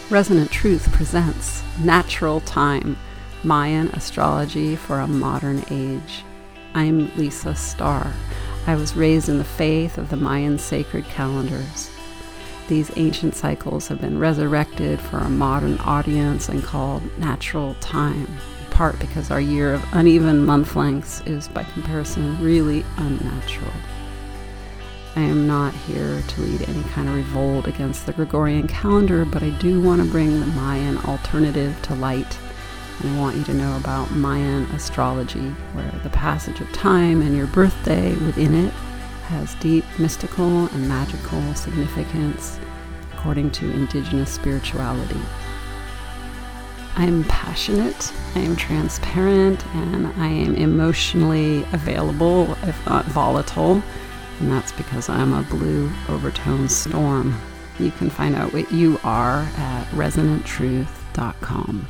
Resonant Truth presents Natural Time, Mayan Astrology for a Modern Age. I'm Lisa Starr. I was raised in the faith of the Mayan sacred calendars. These ancient cycles have been resurrected for a modern audience and called Natural Time, in part because our year of uneven month lengths is, by comparison, really unnatural. I am not here to lead any kind of revolt against the Gregorian calendar, but I do want to bring the Mayan alternative to light. And I want you to know about Mayan astrology, where the passage of time and your birthday within it has deep mystical and magical significance according to indigenous spirituality. I am passionate, I am transparent, and I am emotionally available, if not volatile. And that's because I'm a blue overtone storm. You can find out what you are at resonanttruth.com.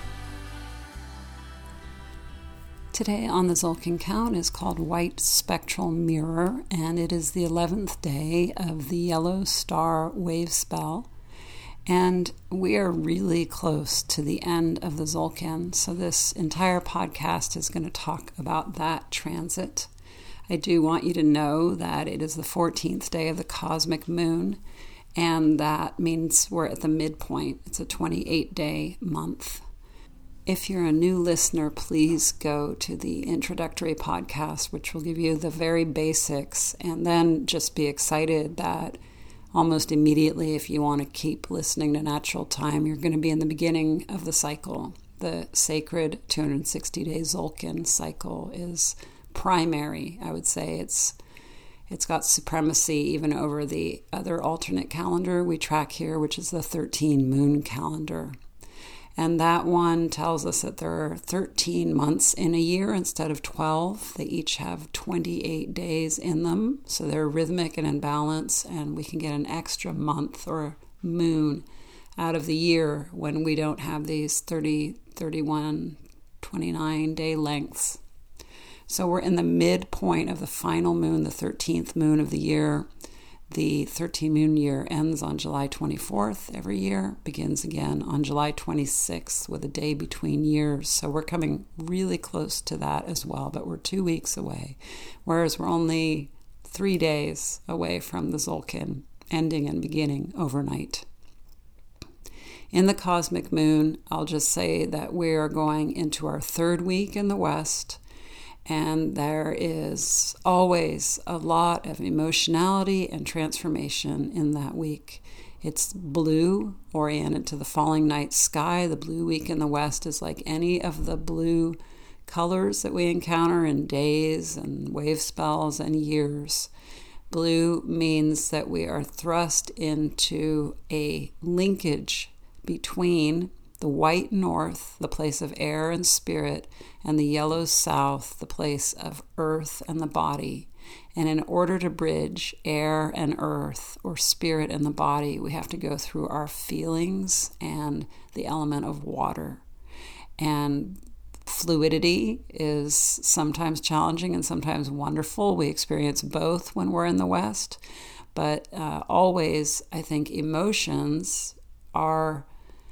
Today on the Tzolk'in count is called White Spectral Mirror, and it is the 11th day of the Yellow Star Wave Spell. And we are really close to the end of the Tzolk'in, so this entire podcast is going to talk about that transit. I do want you to know that it is the 14th day of the cosmic moon, and that means we're at the midpoint. It's a 28-day month. If you're a new listener, please go to the introductory podcast, which will give you the very basics, and then just be excited that almost immediately, if you want to keep listening to Natural Time, you're going to be in the beginning of the cycle. The sacred 260-day Tzolk'in cycle is primary. I would say it's got supremacy even over the other alternate calendar we track here, which is the 13 moon calendar. And that one tells us that there are 13 months in a year instead of 12. They each have 28 days in them, so they're rhythmic and in balance, and we can get an extra month or moon out of the year when we don't have these 30, 31, 29 day lengths. So we're in the midpoint of the final moon, the 13th moon of the year. The 13 moon year ends on July 24th every year, begins again on July 26th with a day between years. So we're coming really close to that as well, but we're 2 weeks away, whereas we're only 3 days away from the Tzolk'in ending and beginning overnight. In the cosmic moon, I'll just say that we are going into our third week in the West. And there is always a lot of emotionality and transformation in that week. It's blue, oriented to the falling night sky. The blue week in the West is like any of the blue colors that we encounter in days and wave spells and years. Blue means that we are thrust into a linkage between the white north, the place of air and spirit, and the yellow south, the place of earth and the body. And in order to bridge air and earth, or spirit and the body, we have to go through our feelings and the element of water. And fluidity is sometimes challenging and sometimes wonderful. We experience both when we're in the West. But always, I think emotions are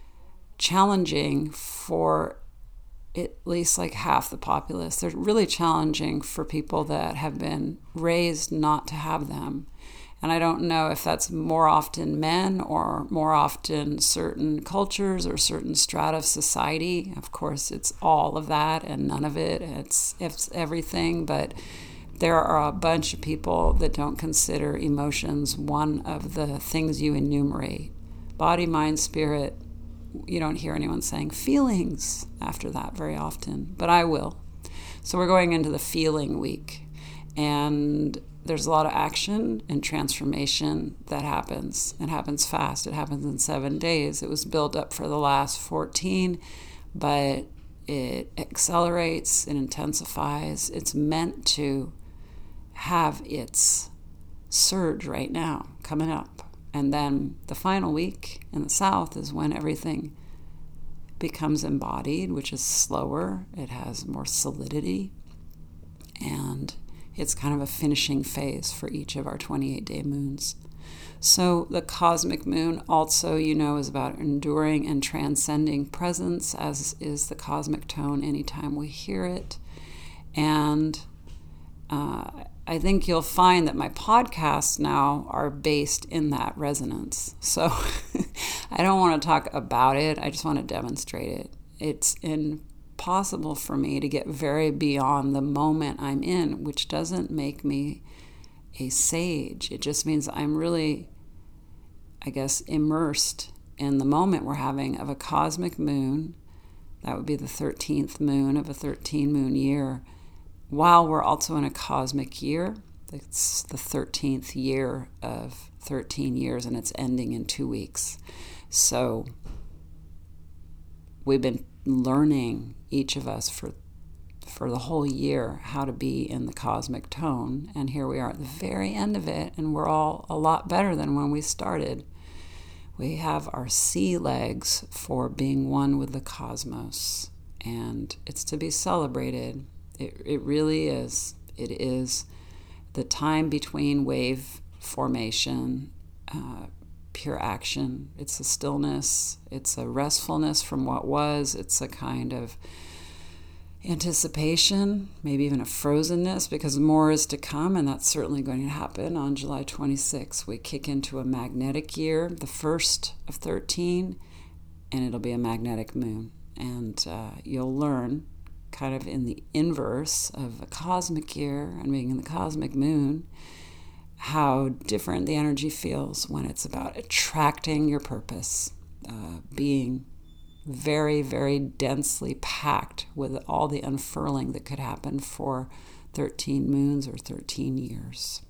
challenging for at least like half the populace. They're really challenging for people that have been raised not to have them. And I don't know if that's more often men or more often certain cultures or certain strata of society. Of course, it's all of that and none of it. It's everything. But there are a bunch of people that don't consider emotions one of the things you enumerate. Body, mind, spirit. You don't hear anyone saying feelings after that very often, but I will. So we're going into the feeling week, and there's a lot of action and transformation that happens. It happens fast. It happens in 7 days. It was built up for the last 14, but it accelerates, it intensifies. It's meant to have its surge right now coming up. And then the final week in the south is when everything becomes embodied, which is slower. It has more solidity. And it's kind of a finishing phase for each of our 28-day moons. So the cosmic moon also, is about enduring and transcending presence, as is the cosmic tone anytime we hear it. And I think you'll find that my podcasts now are based in that resonance. So I don't want to talk about it. I just want to demonstrate it. It's impossible for me to get very beyond the moment I'm in, which doesn't make me a sage. It just means I'm really, immersed in the moment we're having of a cosmic moon. That would be the 13th moon of a 13-moon year, while we're also in a cosmic year. It's the 13th year of 13 years, and it's ending in 2 weeks. So we've been learning, each of us, for the whole year, how to be in the cosmic tone. And here we are at the very end of it, and we're all a lot better than when we started. We have our sea legs for being one with the cosmos, and it's to be celebrated. It really is. It is the time between wave formation, pure action. It's a stillness. It's a restfulness from what was. It's a kind of anticipation, maybe even a frozenness, because more is to come, and that's certainly going to happen on July 26th. We kick into a magnetic year, the first of 13, and it'll be a magnetic moon. And you'll learn, kind of in the inverse of a cosmic year and being in the cosmic moon, how different the energy feels when it's about attracting your purpose, being very, very densely packed with all the unfurling that could happen for 13 moons or 13 years.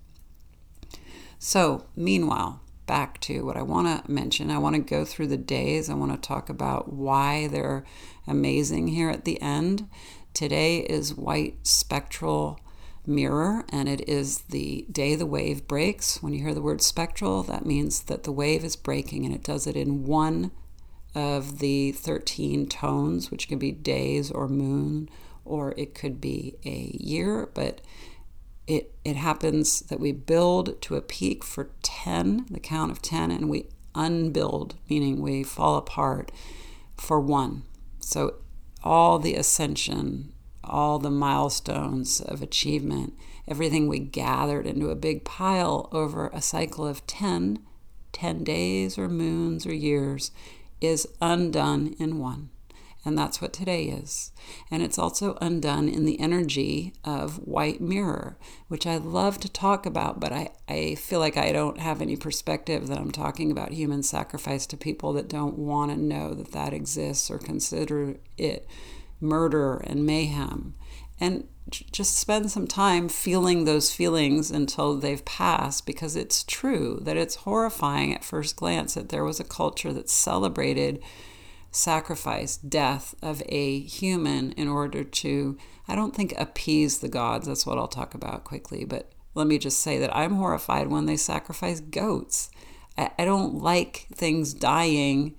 So, meanwhile, back to what I want to mention. I want to go through the days. I want to talk about why they're amazing here at the end. Today is white spectral mirror, and it is the day the wave breaks. When you hear the word spectral, that means that the wave is breaking, and it does it in one of the 13 tones, which can be days or moon, or it could be a year, but it happens that we build to a peak for 10, the count of 10, and we unbuild, meaning we fall apart for 1. So all the ascension, all the milestones of achievement, everything we gathered into a big pile over a cycle of 10 days or moons or years, is undone in 1. And that's what today is. And it's also undone in the energy of white mirror, which I love to talk about, but I feel like I don't have any perspective that I'm talking about human sacrifice to people that don't want to know that that exists or consider it murder and mayhem. And just spend some time feeling those feelings until they've passed, because it's true that it's horrifying at first glance that there was a culture that celebrated sacrifice, death of a human in order to, I don't think appease the gods, that's what I'll talk about quickly, but let me just say that I'm horrified when they sacrifice goats. I don't like things dying.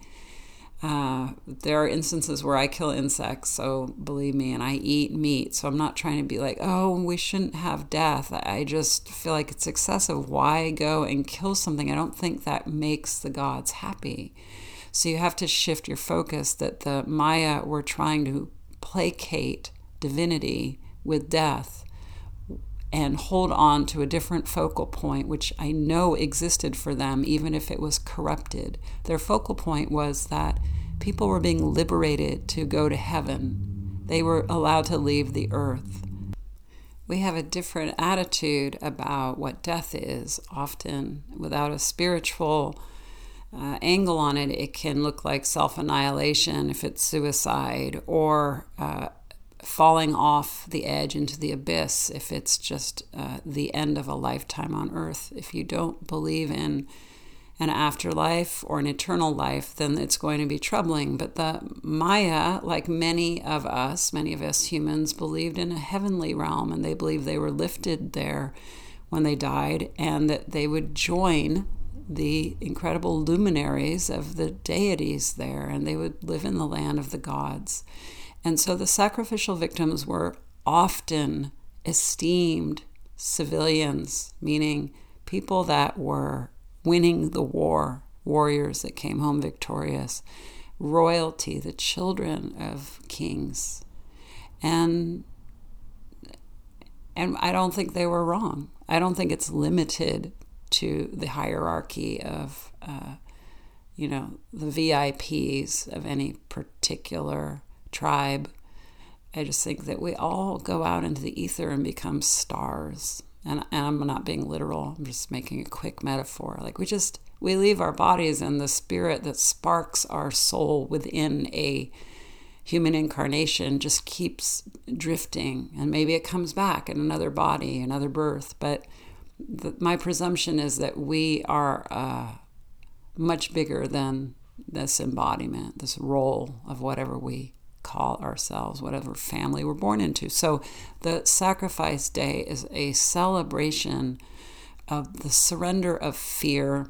There are instances where I kill insects, so believe me, and I eat meat, so I'm not trying to be like, oh, we shouldn't have death. I just feel like it's excessive. Why go and kill something? I don't think that makes the gods happy. So you have to shift your focus that the Maya were trying to placate divinity with death and hold on to a different focal point, which I know existed for them, even if it was corrupted. Their focal point was that people were being liberated to go to heaven. They were allowed to leave the earth. We have a different attitude about what death is. Often, without a spiritual angle on it, it can look like self-annihilation if it's suicide, or falling off the edge into the abyss if it's just the end of a lifetime on earth. If you don't believe in an afterlife or an eternal life, then it's going to be troubling. But the Maya, like many of us humans, believed in a heavenly realm, and they believed they were lifted there when they died, and that they would join the incredible luminaries of the deities there, and they would live in the land of the gods. And so the sacrificial victims were often esteemed civilians, meaning people that were winning the war, warriors that came home victorious, royalty, the children of kings. And I don't think they were wrong. I don't think it's limited to the hierarchy of, the VIPs of any particular tribe. I just think that we all go out into the ether and become stars. And I'm not being literal. I'm just making a quick metaphor. Like we leave our bodies, and the spirit that sparks our soul within a human incarnation just keeps drifting. And maybe it comes back in another body, another birth. But my presumption is that we are much bigger than this embodiment, this role of whatever we call ourselves, whatever family we're born into. So the sacrifice day is a celebration of the surrender of fear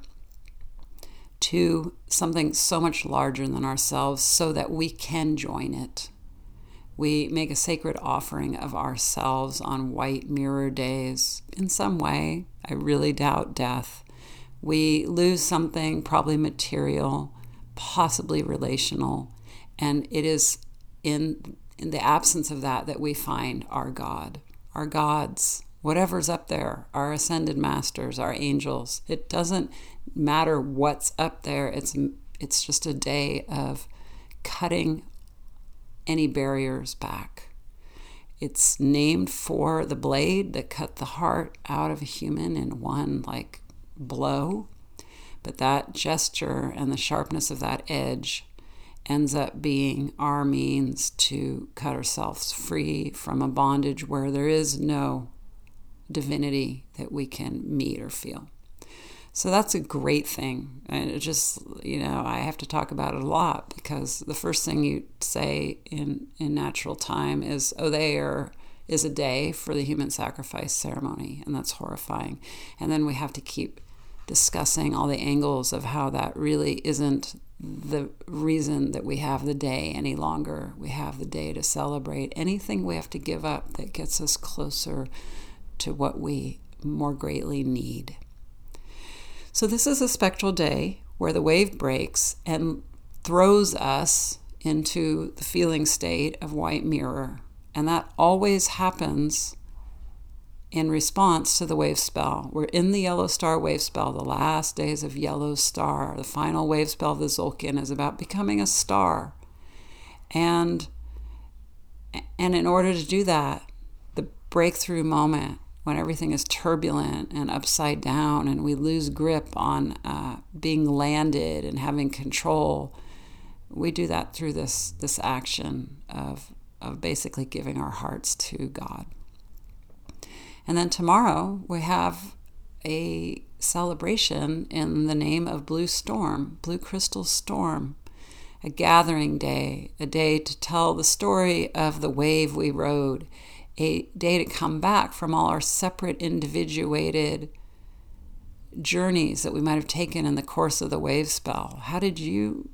to something so much larger than ourselves so that we can join it. We make a sacred offering of ourselves on white mirror days. In some way, I really doubt death. We lose something, probably material, possibly relational, and it is in the absence of that we find our God, our gods, whatever's up there, our ascended masters, our angels. It doesn't matter what's up there. It's just a day of cutting any barriers back. It's named for the blade that cut the heart out of a human in one blow. But that gesture and the sharpness of that edge ends up being our means to cut ourselves free from a bondage where there is no divinity that we can meet or feel. So that's a great thing. And it just, I have to talk about it a lot because the first thing you say in natural time is, there is a day for the human sacrifice ceremony, and that's horrifying. And then we have to keep discussing all the angles of how that really isn't the reason that we have the day any longer. We have the day to celebrate anything we have to give up that gets us closer to what we more greatly need. So this is a spectral day where the wave breaks and throws us into the feeling state of white mirror. And that always happens in response to the wave spell. We're in the Yellow Star wave spell, the last days of Yellow Star. The final wave spell of the Tzolk'in is about becoming a star. And in order to do that, the breakthrough moment when everything is turbulent and upside down and we lose grip on being landed and having control, we do that through this action of basically giving our hearts to God. And then tomorrow we have a celebration in the name of Blue Storm, Blue Crystal Storm, a gathering day, a day to tell the story of the wave we rode, a day to come back from all our separate individuated journeys that we might have taken in the course of the wave spell. How did you,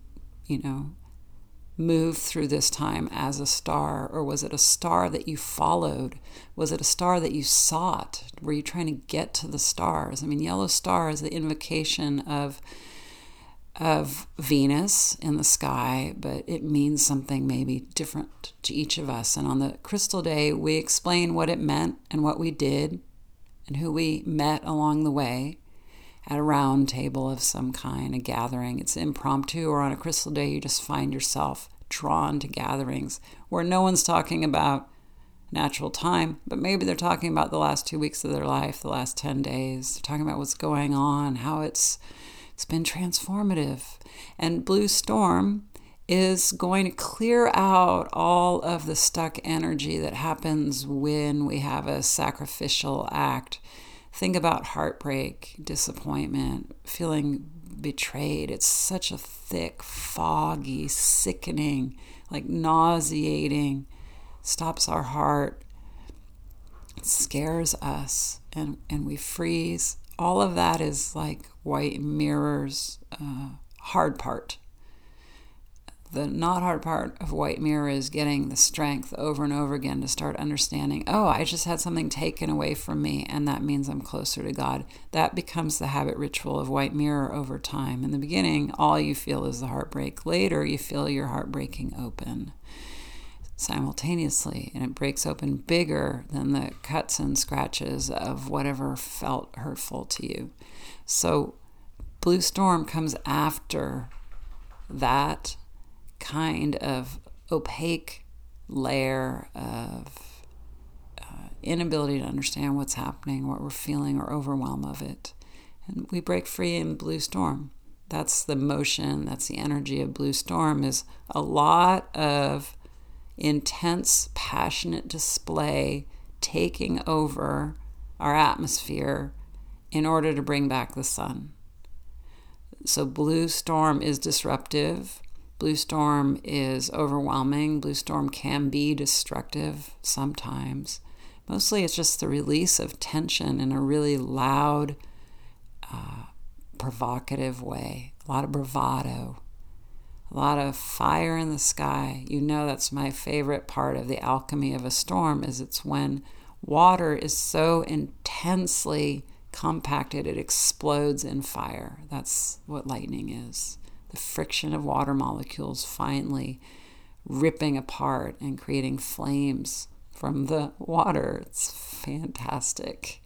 move through this time as a star? Or was it a star that you followed? Was it a star that you sought? Were you trying to get to the stars? Yellow Star is the invocation of Venus in the sky, but it means something maybe different to each of us. And on the Crystal Day, we explain what it meant and what we did and who we met along the way at a round table of some kind, a gathering. It's impromptu, or on a Crystal Day, you just find yourself drawn to gatherings where no one's talking about natural time, but maybe they're talking about the last 2 weeks of their life, the last 10 days. They're talking about what's going on, how it's been transformative. And Blue Storm is going to clear out all of the stuck energy that happens when we have a sacrificial act. Think about heartbreak, disappointment, feeling betrayed. It's such a thick, foggy, sickening, nauseating, stops our heart, scares us, and we freeze. All of that is like white mirrors, hard part. The not hard part of White Mirror is getting the strength over and over again to start understanding, oh, I just had something taken away from me, and that means I'm closer to God. That becomes the habit ritual of White Mirror over time. In the beginning, all you feel is the heartbreak. Later, you feel your heart breaking open simultaneously, and it breaks open bigger than the cuts and scratches of whatever felt hurtful to you. So Blue Storm comes after that kind of opaque layer of inability to understand what's happening, what we're feeling, or overwhelm of it. And we break free in Blue Storm. That's the motion, that's the energy of Blue Storm, is a lot of intense, passionate display taking over our atmosphere in order to bring back the sun. So Blue Storm is disruptive. Blue Storm is overwhelming. Blue Storm can be destructive sometimes. Mostly it's just the release of tension in a really loud, provocative way. A lot of bravado. A lot of fire in the sky. You know, that's my favorite part of the alchemy of a storm, is it's when water is so intensely compacted it explodes in fire. That's what lightning is. The friction of water molecules finally ripping apart and creating flames from the water. It's fantastic.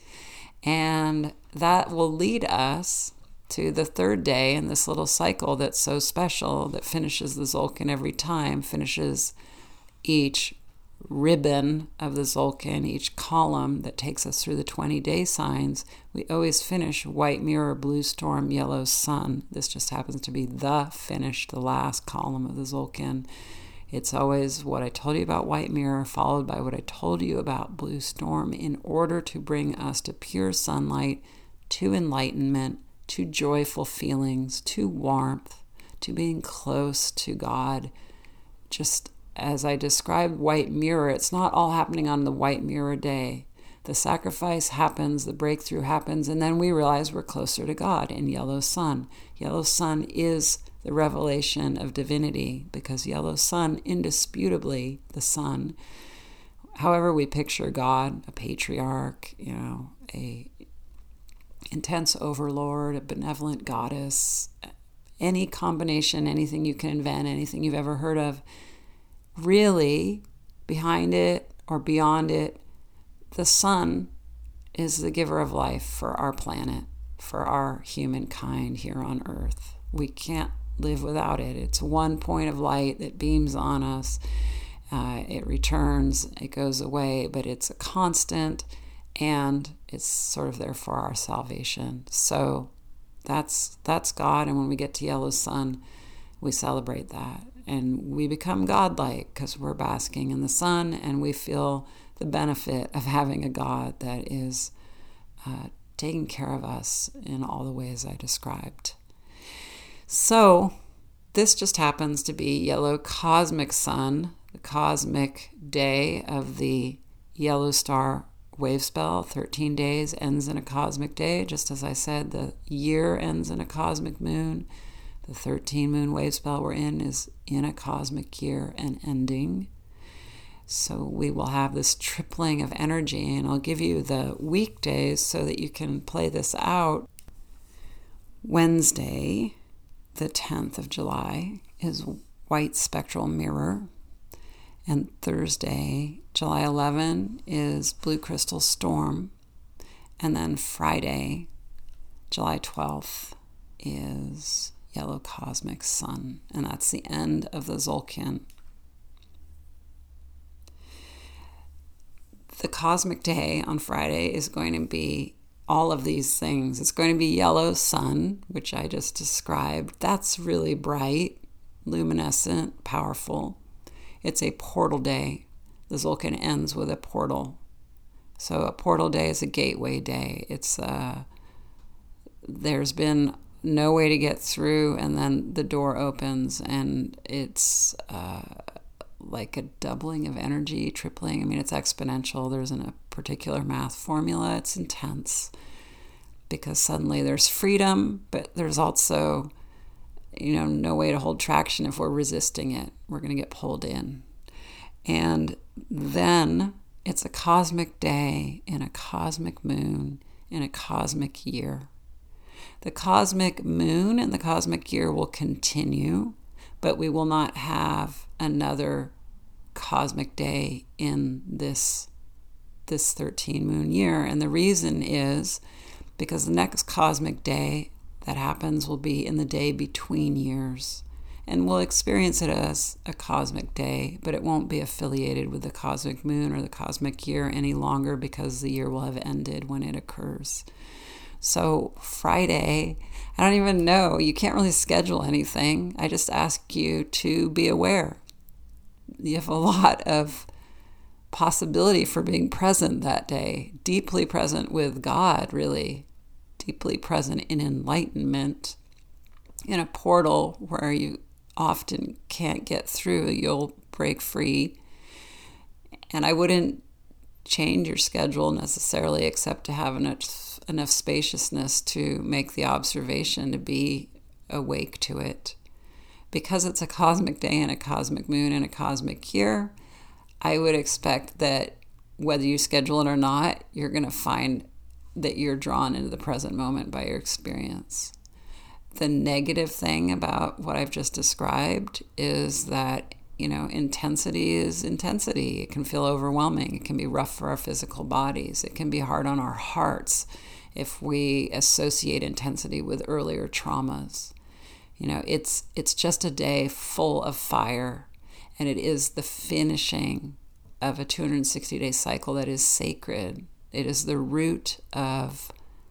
And that will lead us to the third day in this little cycle that's so special, that finishes the Tzolk'in every time, finishes each ribbon of the Tzolk'in, each column that takes us through the 20-day signs. We always finish White Mirror, Blue Storm, Yellow Sun. This just happens to be the last column of the Tzolk'in. It's always what I told you about White Mirror, followed by what I told you about Blue Storm, in order to bring us to pure sunlight, to enlightenment, to joyful feelings, to warmth, to being close to God. Just as I described White Mirror, it's not all happening on the White Mirror day. The sacrifice happens, the breakthrough happens, and then we realize we're closer to God in Yellow Sun. Yellow Sun is the revelation of divinity, because Yellow Sun, indisputably the sun. However we picture God, a patriarch, a intense overlord, a benevolent goddess, any combination, anything you can invent, anything you've ever heard of, really, behind it or beyond it, the sun is the giver of life for our planet, for our humankind here on Earth. We can't live without it. It's one point of light that beams on us. It returns, it goes away, but it's a constant, and it's sort of there for our salvation. So that's God, and when we get to Yellow Sun, we celebrate that. And we become godlike because we're basking in the sun, and we feel the benefit of having a God that is taking care of us in all the ways I described. So this just happens to be Yellow Cosmic Sun, the cosmic day of the Yellow Star wave spell. 13 days ends in a cosmic day. Just as I said, the year ends in a cosmic moon. The 13-moon wave spell we're in is in a cosmic year and ending. So we will have this tripling of energy, and I'll give you the weekdays so that you can play this out. Wednesday, the 10th of July, is White Spectral Mirror. And Thursday, July 11, is Blue Crystal Storm. And then Friday, July 12th, is Yellow Cosmic Sun. And that's the end of the Tzolk'in. The cosmic day on Friday is going to be all of these things. It's going to be Yellow Sun, which I just described. That's really bright, luminescent, powerful. It's a portal day. The Tzolk'in ends with a portal. So a portal day is a gateway day. It's there's been no way to get through, and then the door opens, and it's like a doubling of energy, tripling. I mean, it's exponential. There isn't a particular math formula. It's intense because suddenly there's freedom, but there's also no way to hold traction if we're resisting it. We're going to get pulled in. And then it's a cosmic day in a cosmic moon in a cosmic year. The cosmic moon and the cosmic year will continue, but we will not have another cosmic day in this 13 moon year. And the reason is because the next cosmic day that happens will be in the day between years. And we'll experience it as a cosmic day, but it won't be affiliated with the cosmic moon or the cosmic year any longer because the year will have ended when it occurs. So Friday, I don't even know. You can't really schedule anything. I just ask you to be aware. You have a lot of possibility for being present that day, deeply present with God, really, deeply present in enlightenment, in a portal where you often can't get through. You'll break free. And I wouldn't change your schedule necessarily, except to have enough spaciousness to make the observation to be awake to it. Because it's a cosmic day and a cosmic moon and a cosmic year, I would expect that whether you schedule it or not, you're going to find that you're drawn into the present moment by your experience. The negative thing about what I've just described is that, intensity is intensity. It can feel overwhelming. It can be rough for our physical bodies. It can be hard on our hearts if we associate intensity with earlier traumas. It's just a day full of fire, and it is the finishing of a 260-day cycle that is sacred. It is the root of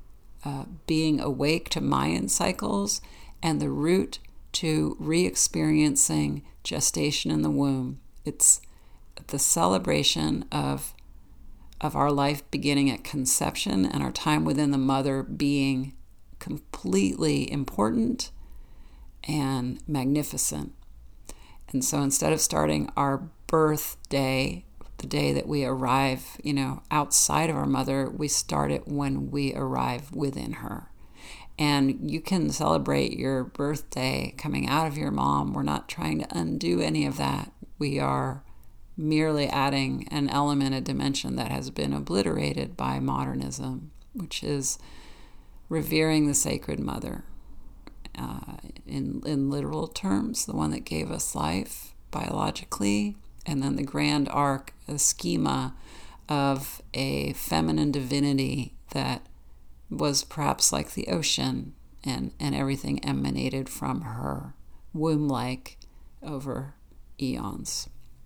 being awake to Mayan cycles and the root to re-experiencing gestation in the womb. It's the celebration of our life beginning at conception and our time within the mother being completely important and magnificent. And so instead of starting our birthday, the day that we arrive, outside of our mother, we start it when we arrive within her. And you can celebrate your birthday coming out of your mom. We're not trying to undo any of that. We are merely adding an element, a dimension that has been obliterated by modernism, which is revering the sacred mother. In literal terms, the one that gave us life biologically, and then the grand arc, the schema of a feminine divinity that was perhaps like the ocean, and everything emanated from her, womb-like, over eons.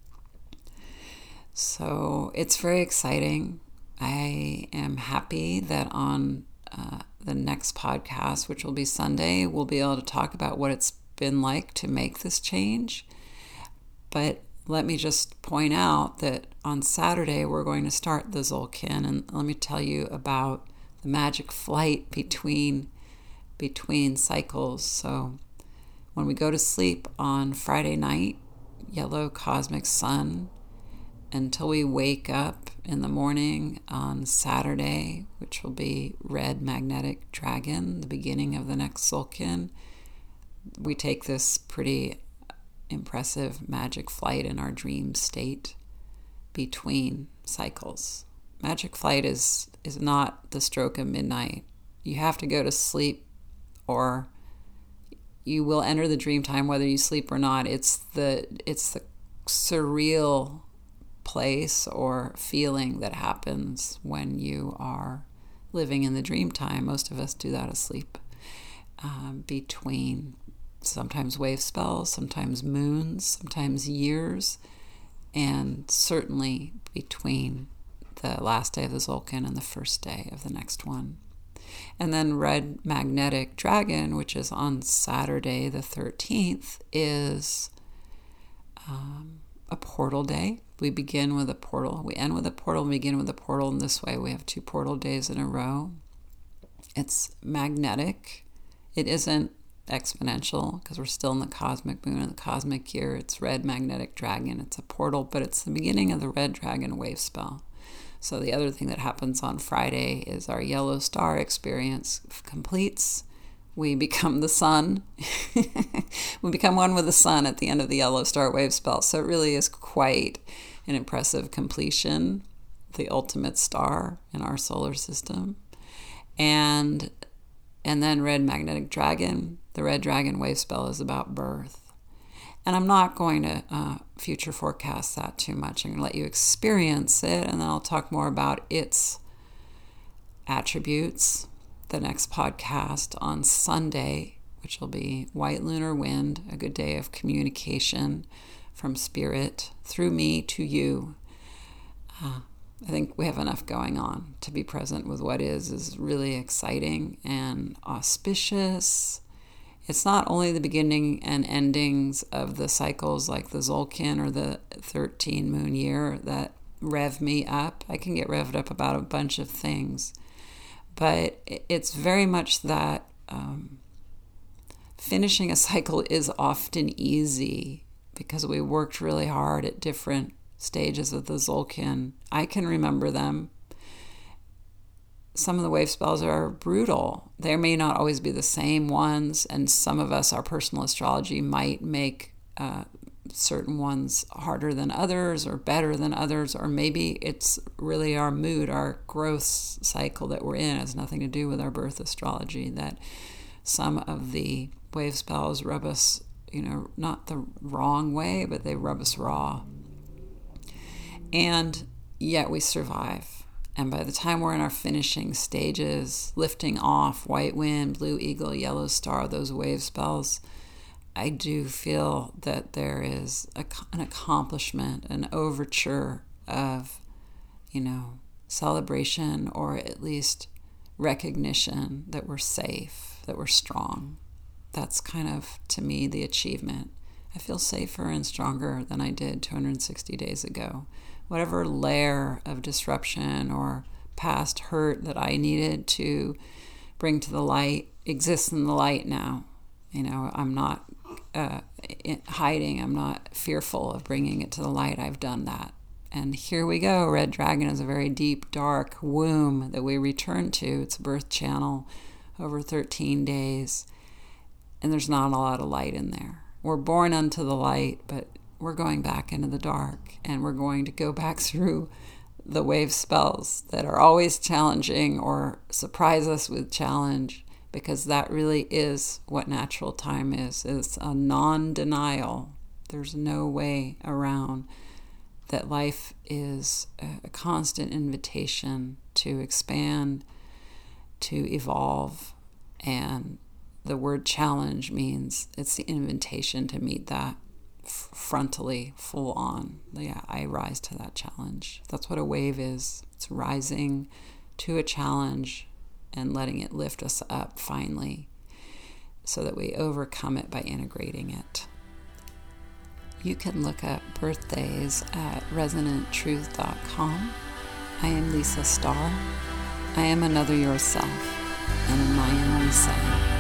So it's very exciting. I am happy that on the next podcast, which will be Sunday, we'll be able to talk about what it's been like to make this change. But let me just point out that on Saturday, we're going to start the Tzolk'in, and let me tell you about the magic flight between cycles. So when we go to sleep on Friday night, yellow cosmic sun, until we wake up in the morning on Saturday, which will be red magnetic dragon, the beginning of the next Tzolk'in, we take this pretty impressive magic flight in our dream state between cycles. Magic flight is not the stroke of midnight. You have to go to sleep, or you will enter the dream time whether you sleep or not. It's the surreal place or feeling that happens when you are living in the dream time. Most of us do that asleep, between sometimes wave spells, sometimes moons, sometimes years, and certainly between the last day of the Tzolk'in and the first day of the next one. And then red magnetic dragon, which is on Saturday the 13th, is a portal day. We begin with a portal, we end with a portal, we begin with a portal. In this way, we have 2 portal days in a row. It's magnetic. It isn't exponential because we're still in the cosmic moon and the cosmic year. It's red magnetic dragon. It's a portal, but it's the beginning of the red dragon wave spell. So the other thing that happens on Friday is our yellow star experience completes. we become the sun. We become one with the sun at the end of the yellow star wave spell. So it really is quite an impressive completion, the ultimate star in our solar system. And then Red Magnetic Dragon. The Red Dragon wave spell is about birth. And I'm not going to future forecast that too much. I'm going to let you experience it, and then I'll talk more about its attributes the next podcast on Sunday, which will be White Lunar Wind, a good day of communication from Spirit through me to you. I think we have enough going on to be present with what is really exciting and auspicious. It's not only the beginning and endings of the cycles like the Tzolk'in or the 13 moon year that rev me up. I can get revved up about a bunch of things. But it's very much that finishing a cycle is often easy because we worked really hard at different stages of the Tzolk'in. I can remember them. Some of the wave spells are brutal. They may not always be the same ones, and some of us, our personal astrology might make certain ones harder than others or better than others, or maybe it's really our mood, our growth cycle that we're in. It has nothing to do with our birth astrology, that some of the wave spells rub us, not the wrong way, but they rub us raw. And yet we survive. And by the time we're in our finishing stages, lifting off White Wind, Blue Eagle, Yellow Star, those wave spells, I do feel that there is an accomplishment, an overture of, celebration, or at least recognition that we're safe, that we're strong. That's kind of, to me, the achievement. I feel safer and stronger than I did 260 days ago. Whatever layer of disruption or past hurt that I needed to bring to the light exists in the light now. I'm not hiding. I'm not fearful of bringing it to the light. I've done that. And here we go. Red Dragon is a very deep, dark womb that we return to. It's a birth channel over 13 days. And there's not a lot of light in there. We're born unto the light, but we're going back into the dark. And we're going to go back through the wave spells that are always challenging or surprise us with challenge. Because that really is what natural time is. It's a non-denial. There's no way around that life is a constant invitation to expand, to evolve. And the word challenge means it's the invitation to meet that frontally, full on. Yeah, I rise to that challenge. That's what a wave is. It's rising to a challenge and letting it lift us up finally so that we overcome it by integrating it. You can look up birthdays at resonanttruth.com. I am Lisa Starr. I am another yourself, and in Mayan we say,